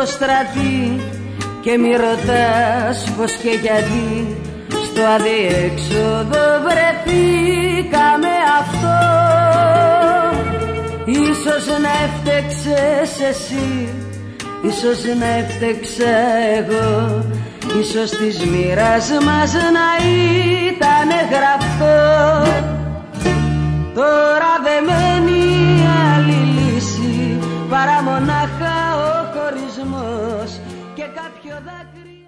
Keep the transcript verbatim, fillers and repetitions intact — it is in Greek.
στο στρατή και μη ρωτάς πως και γιατί στο αδιέξοδο βρεθήκαμε αυτό. Ίσως να έφτεξες εσύ, ίσως να έφτεξα εγώ, ίσως της μοίρας μας να ήτανε γραφτό. Τώρα δεν μένει άλλη λύση παρά μονάχα ο χωρισμός και κάποιο δάκρυ.